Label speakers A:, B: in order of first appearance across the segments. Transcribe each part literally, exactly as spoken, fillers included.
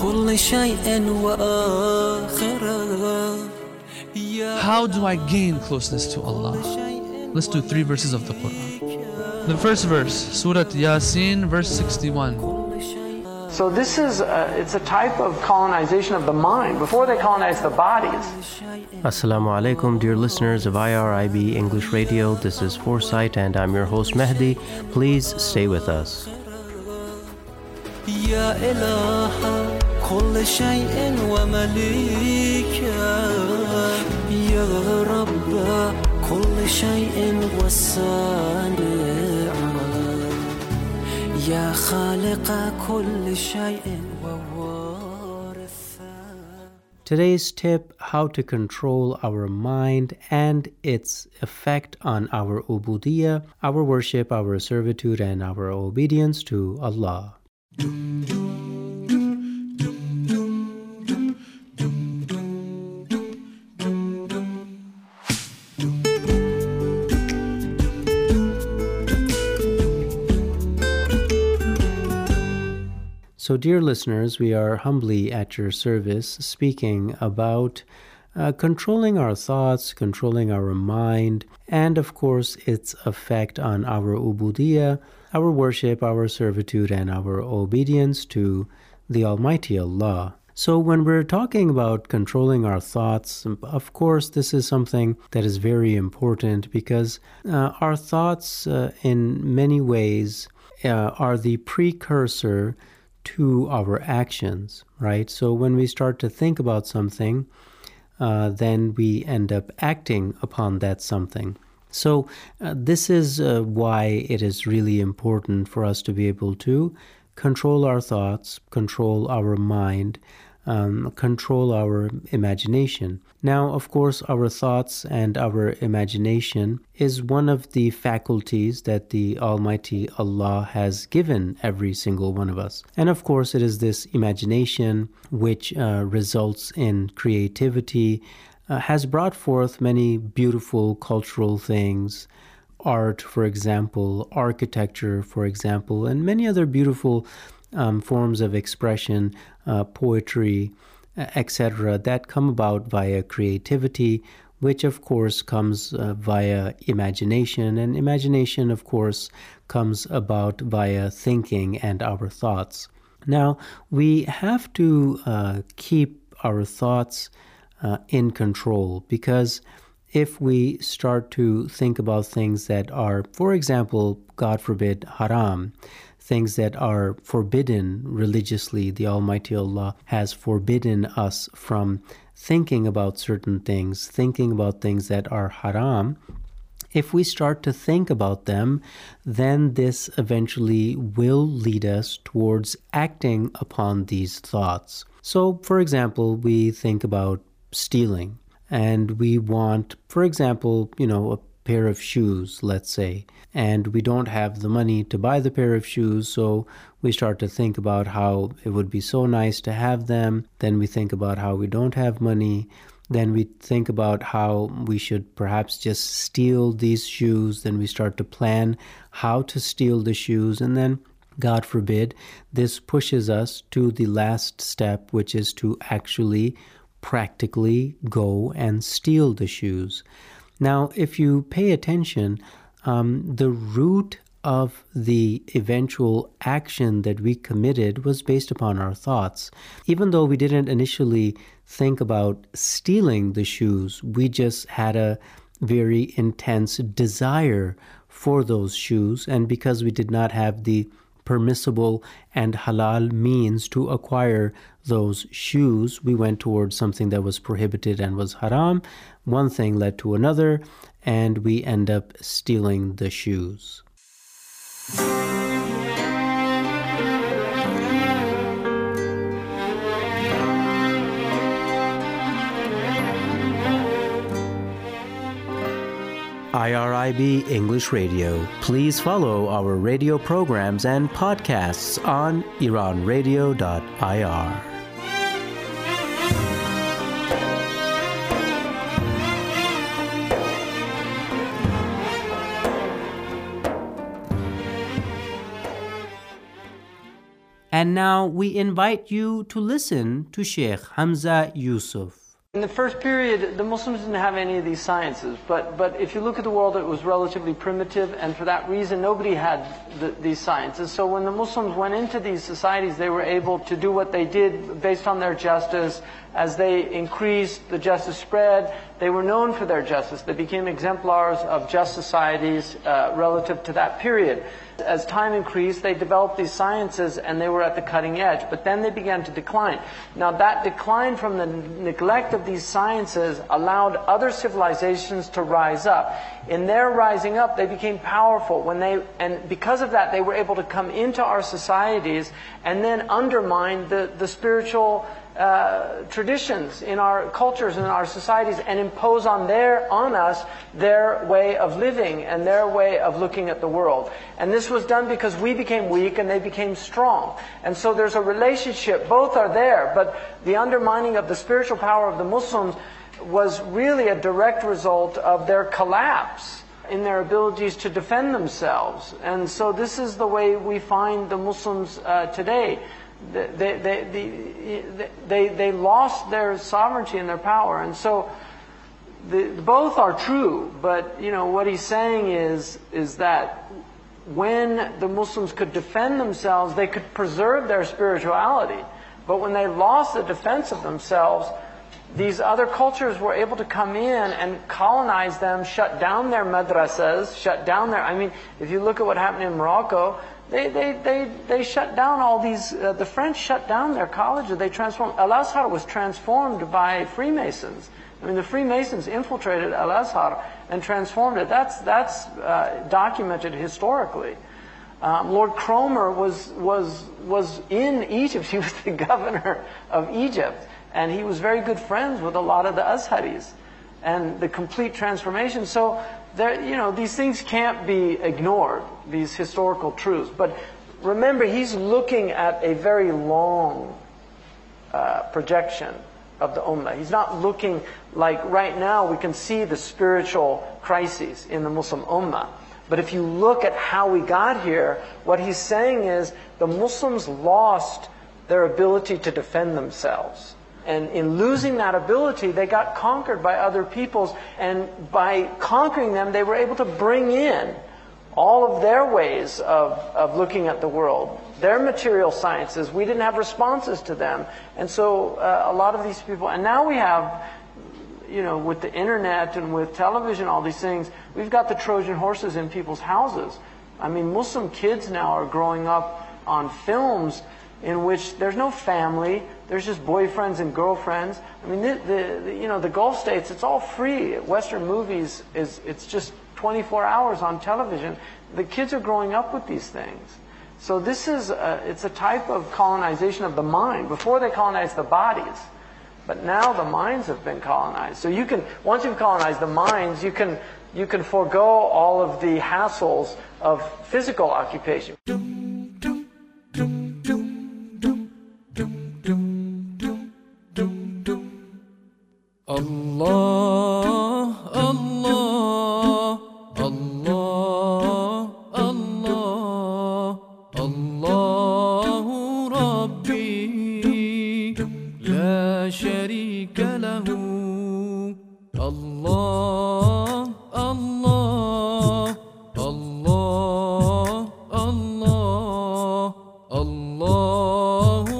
A: كل شيء وآخره.
B: How do I gain closeness to Allah? Let's do three verses of the Quran. The first verse, Surah Yasin, verse sixty-one.
C: So this is, a, it's a type of colonization of the mind before they colonize the bodies.
D: Assalamu alaikum, dear listeners of I R I B English Radio. This is Foresight and I'm your host Mehdi. Please stay with us.
A: يا إله كل شيء ومليكه يا رب كل شيء والصانع يا خالق كل شيء ووارث.
D: Today's tip, how to control our mind and its effect on our ubudiyya, our worship, our servitude, and our obedience to Allah. So, dear listeners, we are humbly at your service speaking about uh, controlling our thoughts, controlling our mind, and of course its effect on our ubudiyya, our worship, our servitude, and our obedience to the Almighty Allah. So when we're talking about controlling our thoughts, of course, this is something that is very important because uh, our thoughts uh, in many ways uh, are the precursor to our actions, right? So when we start to think about something, uh, then we end up acting upon that something. So uh, this is uh, why it is really important for us to be able to control our thoughts, control our mind, um, control our imagination. Now, of course, our thoughts and our imagination is one of the faculties that the Almighty Allah has given every single one of us. And of course, it is this imagination which uh, results in creativity, Uh, has brought forth many beautiful cultural things, art, for example, architecture, for example, and many other beautiful um, forms of expression, uh, poetry, uh, et cetera, that come about via creativity, which of course comes uh, via imagination, and imagination, of course, comes about via thinking and our thoughts. Now, we have to uh, keep our thoughts Uh, in control, because if we start to think about things that are, for example, God forbid, haram, things that are forbidden religiously, the Almighty Allah has forbidden us from thinking about certain things, thinking about things that are haram. If we start to think about them, then this eventually will lead us towards acting upon these thoughts. So, for example, we think about stealing, and we want, for example, you know, a pair of shoes, let's say, and we don't have the money to buy the pair of shoes, so we start to think about how it would be so nice to have them. Then we think about how we don't have money. Then we think about how we should perhaps just steal these shoes. Then we start to plan how to steal the shoes, and then, God forbid, this pushes us to the last step, which is to actually practically go and steal the shoes. Now, if you pay attention, um, the root of the eventual action that we committed was based upon our thoughts. Even though we didn't initially think about stealing the shoes, we just had a very intense desire for those shoes, and because we did not have the permissible and halal means to acquire those shoes, we went towards something that was prohibited and was haram. One thing led to another, and we end up stealing the shoes. I R I B English Radio. Please follow our radio programs and podcasts on iran radio dot I R. And now we invite you to listen to Sheikh Hamza Yusuf.
C: In the first period, the Muslims didn't have any of these sciences, but, but if you look at the world, it was relatively primitive, and for that reason, nobody had the, these sciences. So when the Muslims went into these societies, they were able to do what they did based on their justice. As they increased, the justice spread. They were known for their justice. They became exemplars of just societies uh, relative to that period. As time increased, they developed these sciences and they were at the cutting edge. But then they began to decline. Now that decline from the neglect of these sciences allowed other civilizations to rise up. In their rising up, they became powerful. When they, and because of that, they were able to come into our societies and then undermine the, the spiritual Uh, traditions in our cultures and our societies and impose on their on us their way of living and their way of looking at the world. And this was done because we became weak and they became strong. And so there's a relationship. Both are there, but the undermining of the spiritual power of the Muslims was really a direct result of their collapse in their abilities to defend themselves. And so this is the way we find the Muslims uh, today. They, they, they, they, they lost their sovereignty and their power. And so the, both are true, but you know what he's saying is, is that when the Muslims could defend themselves, they could preserve their spirituality. But when they lost the defense of themselves, these other cultures were able to come in and colonize them, shut down their madrasas, shut down their... I mean, if you look at what happened in Morocco, They, they, they, they shut down all these, uh, the French shut down their colleges. They transformed, Al-Azhar was transformed by Freemasons. I mean, the Freemasons infiltrated Al-Azhar and transformed it. That's, that's uh, documented historically. Um, Lord Cromer was, was, was in Egypt. He was the governor of Egypt. And he was very good friends with a lot of the Azharis. And the complete transformation. So, there, you know, these things can't be ignored, these historical truths. But remember, he's looking at a very long uh, projection of the Ummah. He's not looking like right now we can see the spiritual crises in the Muslim Ummah. But if you look at how we got here, what he's saying is the Muslims lost their ability to defend themselves. And in losing that ability, they got conquered by other peoples. And by conquering them, they were able to bring in all of their ways of, of looking at the world, their material sciences. We didn't have responses to them. And so uh, a lot of these people, and now we have, you know, with the internet and with television, all these things, we've got the Trojan horses in people's houses. I mean, Muslim kids now are growing up on films in which there's no family, there's just boyfriends and girlfriends. I mean, the, the, the you know the Gulf states, it's all free. Western movies is it's just twenty-four hours on television. The kids are growing up with these things. So this is a, it's a type of colonization of the mind. Before they colonized the bodies, but now the minds have been colonized. So you can once you've colonized the minds, you can you can forego all of the hassles of physical occupation.
A: Allah, Allah, Allah, Allah, Allahu Rabbi, la sharika lahu. Allah, Allah, Allah, Allah, Allahu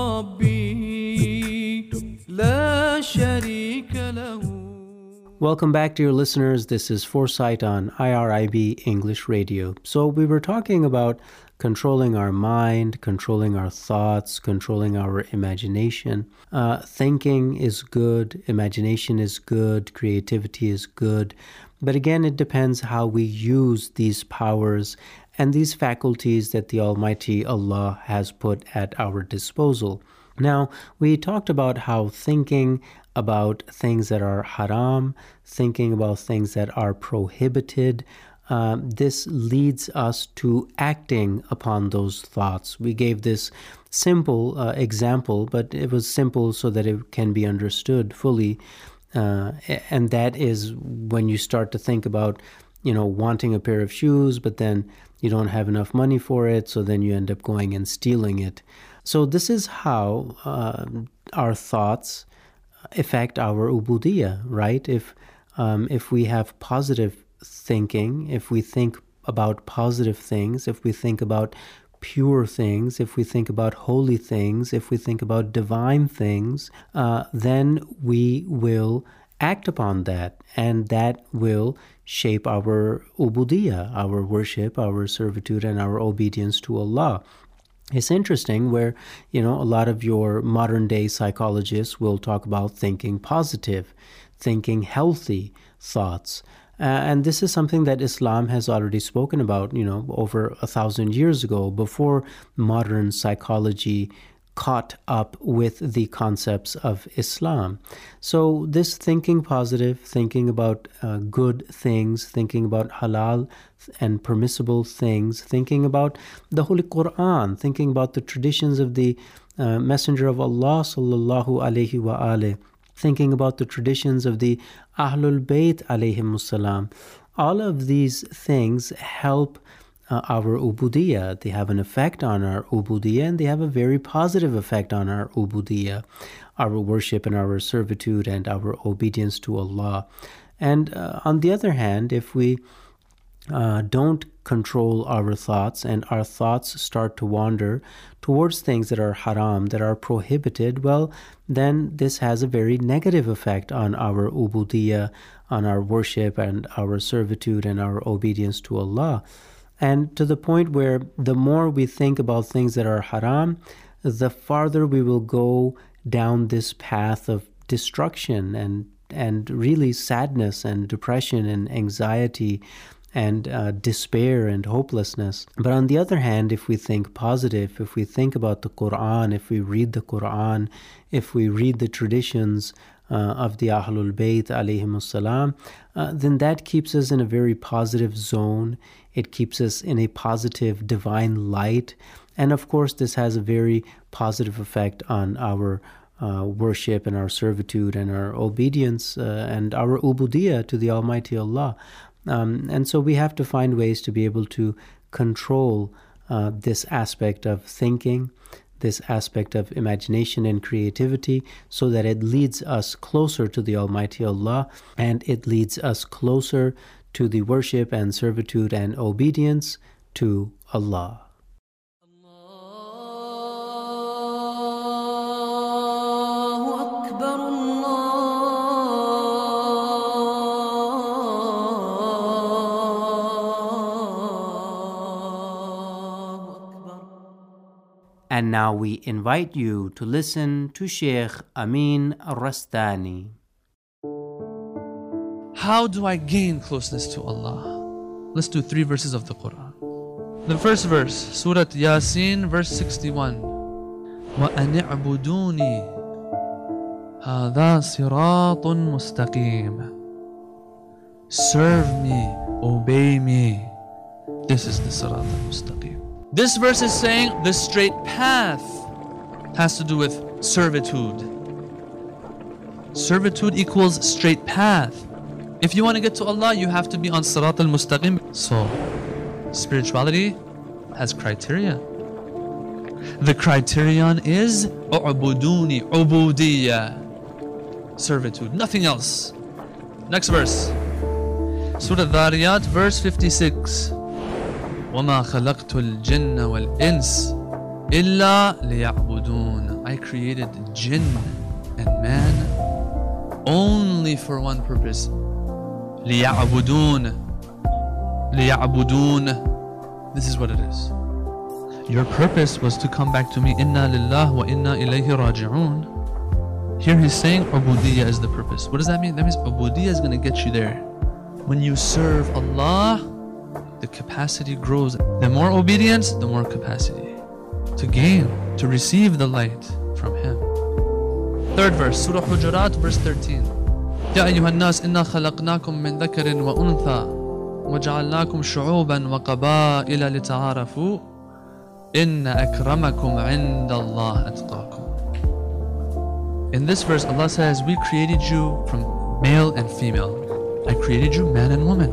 A: Rabbi, la sharika lahu.
D: Welcome back, dear listeners. This is Foresight on I R I B English Radio. So we were talking about controlling our mind, controlling our thoughts, controlling our imagination. Uh, thinking is good, imagination is good, creativity is good. But again, it depends how we use these powers and these faculties that the Almighty Allah has put at our disposal. Now, we talked about how thinking about things that are haram, thinking about things that are prohibited, uh, this leads us to acting upon those thoughts. We gave this simple uh, example, but it was simple so that it can be understood fully. Uh, and that is when you start to think about, you know, wanting a pair of shoes, but then you don't have enough money for it, so then you end up going and stealing it. So this is how uh, our thoughts affect our ubudiyah, right? If um, if we have positive thinking, if we think about positive things, if we think about pure things, if we think about holy things, if we think about divine things, uh, then we will act upon that, and that will shape our ubudiyah, our worship, our servitude, and our obedience to Allah. It's interesting where, you know, a lot of your modern day psychologists will talk about thinking positive, thinking healthy thoughts. Uh, and this is something that Islam has already spoken about, you know, over a thousand years ago, before modern psychology caught up with the concepts of Islam. So this thinking positive, thinking about uh, good things, thinking about halal and permissible things, thinking about the Holy Quran, thinking about the traditions of the uh, Messenger of Allah sallallahu alaihi wa alaihi, thinking about the traditions of the Ahlul Bayt alayhimus salam. All of these things help uh, our ubudiyah. They have an effect on our ubudiyah, and they have a very positive effect on our ubudiyah, our worship and our servitude and our obedience to Allah. And uh, on the other hand, if we uh, don't control our thoughts and our thoughts start to wander towards things that are haram, that are prohibited, well, then this has a very negative effect on our ubudiyah, on our worship and our servitude and our obedience to Allah. And to the point where the more we think about things that are haram, the farther we will go down this path of destruction and and really sadness and depression and anxiety and uh, despair and hopelessness. But on the other hand, if we think positive, if we think about the Quran, if we read the Quran, if we read the traditions uh, of the Ahlul Bayt alayhimus salam, uh, then that keeps us in a very positive zone. It keeps us in a positive divine light. And of course, this has a very positive effect on our uh, worship and our servitude and our obedience uh, and our ubudiyah to the Almighty Allah. Um, and so we have to find ways to be able to control uh, this aspect of thinking, this aspect of imagination and creativity, so that it leads us closer to the Almighty Allah, and it leads us closer to the worship and servitude and obedience to Allah. And now we invite you to listen to Sheikh Amin Rastani.
B: How do I gain closeness to Allah? Let's do three verses of the Quran. The first verse, Surah Yasin, verse sixty-one. وَأَنِ اعْبُدُونِي هَذَا صِرَاطٌ مُسْتَقِيمٌ. Serve me, obey me. This is the Sirat al-Mustaqim. This verse is saying the straight path has to do with servitude. Servitude equals straight path. If you want to get to Allah, you have to be on Sirat al-Mustaqim. So, spirituality has criteria. The criterion is u'buduni, ubudiyya, servitude, nothing else. Next verse, Surah Dhariyat, verse fifty-six. وَمَا خَلَقْتُ الْجِنَّ وَالْإِنسِ إِلَّا لِيَعْبُدُونَ. I created jinn and man only for one purpose. لِيَعْبُدُونَ. لِيَعْبُدُونَ. This is what it is. Your purpose was to come back to me. إِنَّا لِلَّهِ وَإِنَّا إِلَيْهِ رَاجِعُونَ. Here he's saying ubudiyya is the purpose. What does that mean? That means ubudiyya is going to get you there. When you serve Allah, the capacity grows. The more obedience, the more capacity to gain, to receive the light from Him. Third verse, Surah Hujurat, verse thirteen. يا أيها الناس إنا خلقناكم من ذكر وأنثى وجعلناكم شعوبا وقبائل لتعارفوا إن أكرمكم عند الله أتقاكم. In this verse, Allah says, we created you from male and female. I created you man and woman.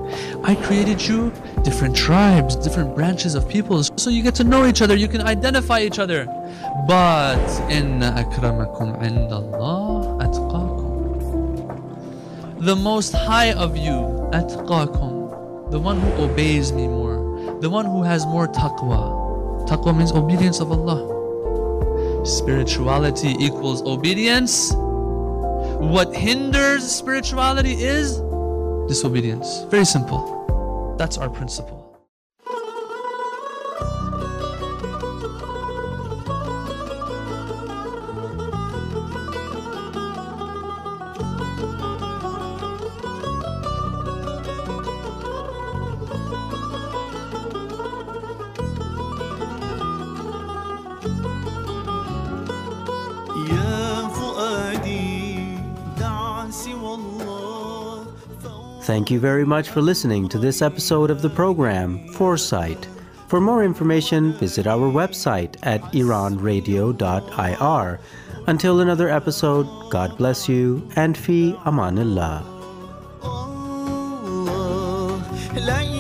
B: I created you different tribes, different branches of peoples, so you get to know each other, you can identify each other. But inna akramakum indallah atqakum. The most high of you, atqakum, the one who obeys me more, the one who has more taqwa. Taqwa means obedience of Allah. Spirituality equals obedience. What hinders spirituality is disobedience. Very simple. That's our principle.
D: Thank you very much for listening to this episode of the program, Foresight. For more information, visit our website at iran radio dot I R. Until another episode, God bless you and fi amanillah.